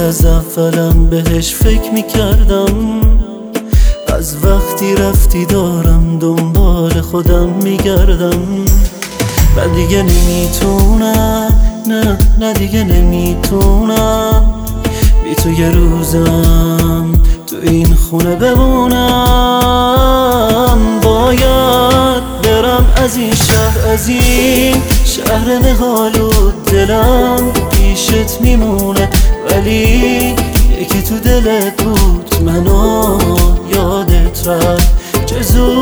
از اولم بهش فکر میکردم، از وقتی رفتی دارم دنبال خودم میگردم. من دیگه نمیتونم، نه دیگه نمیتونم بی تو یه روزم تو این خونه بمونم. باید برم از این شهر، از این شهر نهالو، دلم پیشت میمونه ولی یکی تو دلت بود منو یادت رفت چه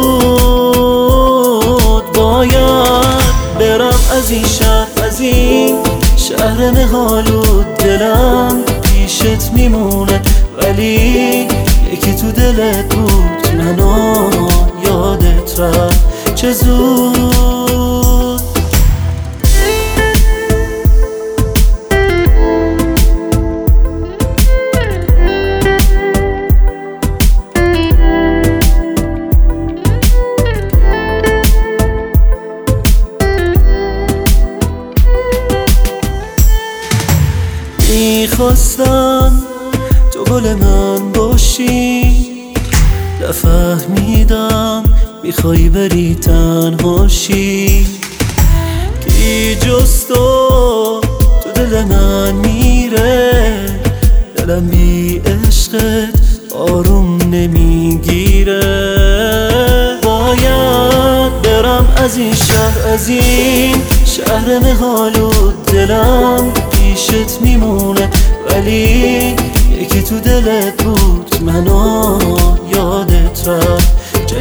زود. باید برم از این شهر، از این شهر نهالو، دلم پیشت میمونه ولی یکی تو دلت بود منو یادت رفت چه زود. میخواستم تو گل من باشی، نفهمیدم میخوای بری تنهاشی. کی جز تو دل من میره، دلم بی عشقت آروم نمیگیره. باید برم از این شهر، از این شهر نهالو، دلم پیشت میمونه ولی یکی تو دلت بود منو یادت رفت چه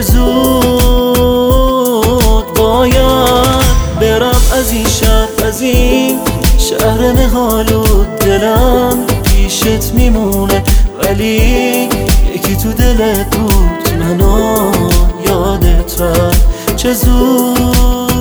زود. باید برم از این شهر، از این شهر نهالو، دلم پیشت میمونه ولی یکی تو دلت بود منو یادت رفت چه زود.